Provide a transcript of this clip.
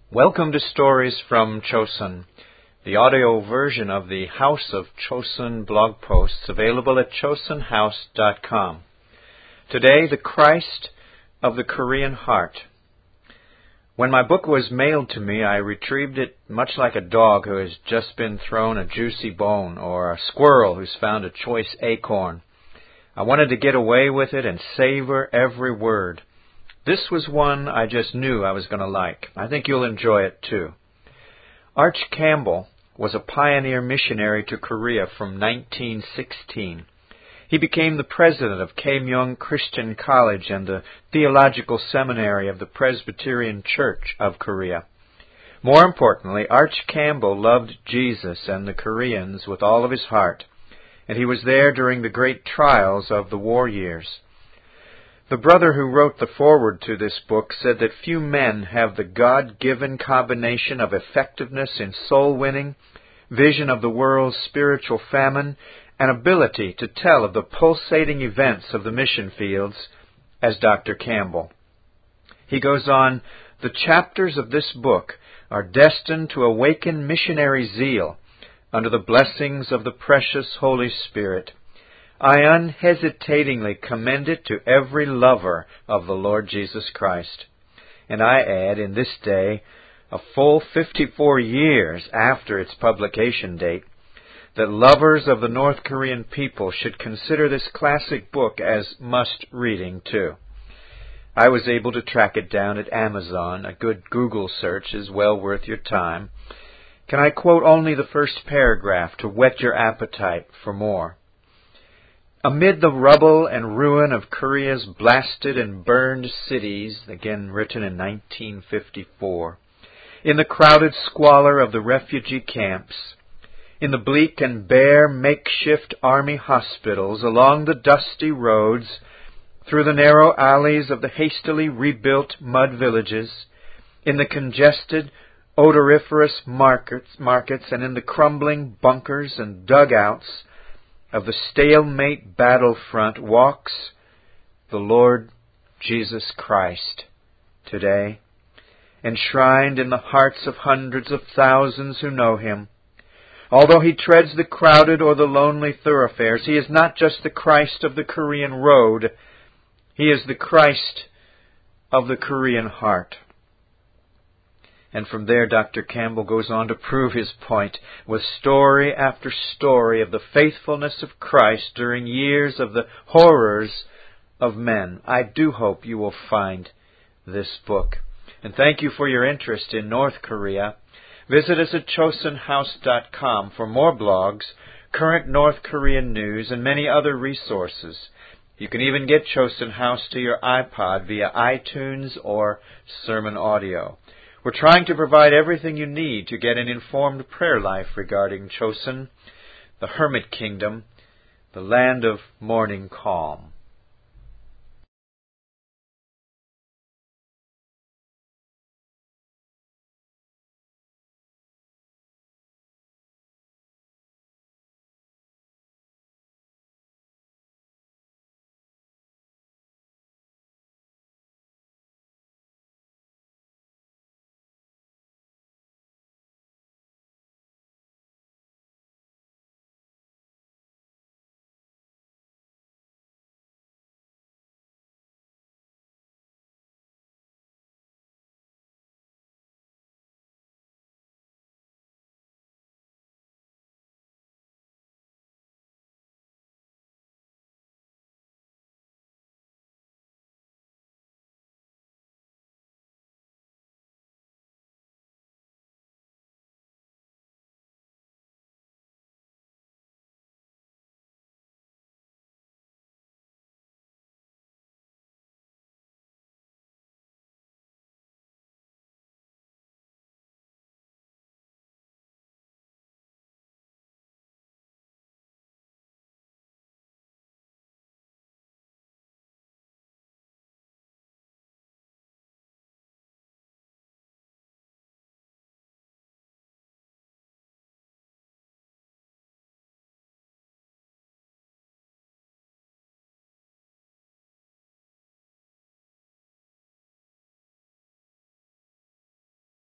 Welcome to Stories from Chosun, the audio version of the House of Chosun blog posts available at chosunhouse.com. Today, The Christ of the Korean Heart. When my book was mailed to me, I retrieved it much like a dog who has just been thrown a juicy bone, or a squirrel who's found a choice acorn. I wanted to get away with it and savor every word. This was one I just knew I was going to like. I think you'll enjoy it too. Arch Campbell was a pioneer missionary to Korea from 1916. He became the president of Kaemyung Christian College and the Theological Seminary of the Presbyterian Church of Korea. More importantly, Arch Campbell loved Jesus and the Koreans with all of his heart, and he was there during the great trials of the war years. The brother who wrote the foreword to this book said that few men have the God-given combination of effectiveness in soul-winning, vision of the world's spiritual famine, and ability to tell of the pulsating events of the mission fields as Dr. Campbell. He goes on, "The chapters of this book are destined to awaken missionary zeal under the blessings of the precious Holy Spirit. I unhesitatingly commend it to every lover of the Lord Jesus Christ." And I add, in this day, a full 54 years after its publication date, that lovers of the North Korean people should consider this classic book as must-reading, too. I was able to track it down at Amazon. A good Google search is well worth your time. Can I quote only the first paragraph to whet your appetite for more? "Amid the rubble and ruin of Korea's blasted and burned cities," again written in 1954, "in the crowded squalor of the refugee camps, in the bleak and bare makeshift army hospitals, along the dusty roads, through the narrow alleys of the hastily rebuilt mud villages, in the congested, odoriferous markets, and in the crumbling bunkers and dugouts of the stalemate battlefront walks the Lord Jesus Christ today, enshrined in the hearts of hundreds of thousands who know Him. Although He treads the crowded or the lonely thoroughfares, He is not just the Christ of the Korean road. He is the Christ of the Korean heart." And from there, Dr. Campbell goes on to prove his point with story after story of the faithfulness of Christ during years of the horrors of men. I do hope you will find this book. And thank you for your interest in North Korea. Visit us at chosunhouse.com for more blogs, current North Korean news, and many other resources. You can even get Chosun House to your iPod via iTunes or Sermon Audio. We're trying to provide everything you need to get an informed prayer life regarding Chosun, the Hermit Kingdom, the land of morning calm.